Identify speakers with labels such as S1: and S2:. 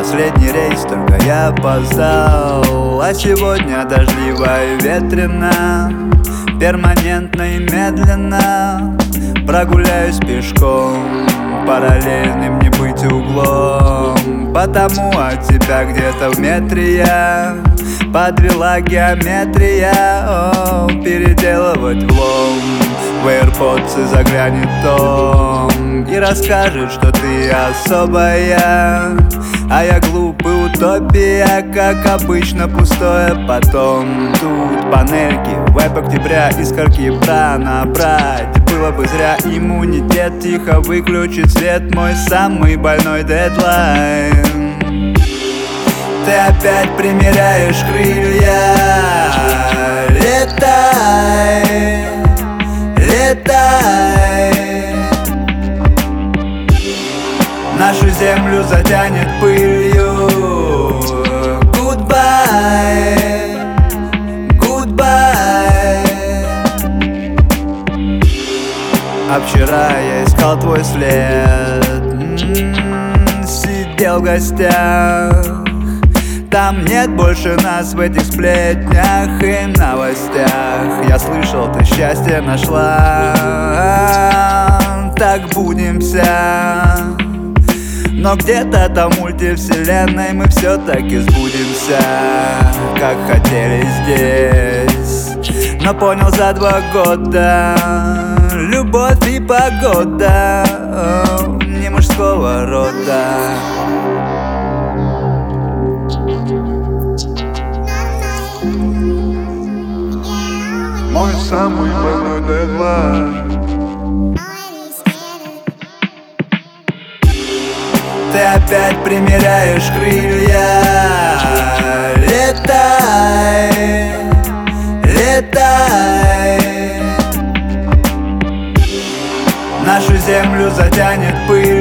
S1: последний рейс, только я опоздал. А сегодня дождливо и ветрено, перманентно и медленно прогуляюсь пешком, параллельным не быть углом. Потому от тебя где-то в метре я подвела геометрия. Переделывать влом, в AirPods заглянет Том и расскажет, что ты особая, а я глупый утопия, как обычно пустое потом. Тут панельки, вайп октября, искорки бра набрать было бы зря. Иммунитет, тихо выключить свет, мой самый больной дедлайн. Ты опять примеряешь крылья, летай, летай. Нашу землю затянет пылью. Goodbye, goodbye. А вчера я искал твой след, сидел в гостях. Там нет больше нас в этих сплетнях и новостях. Я слышал, ты счастье нашла, так будемся. Но где-то там в мультивселенной мы все-таки сбудемся, как хотели здесь. Но понял за 2 года, любовь и погода не мужского рода. Мой самый больной дедлайн. Ты опять примеряешь крылья, летай, летай. Нашу землю затянет пыль.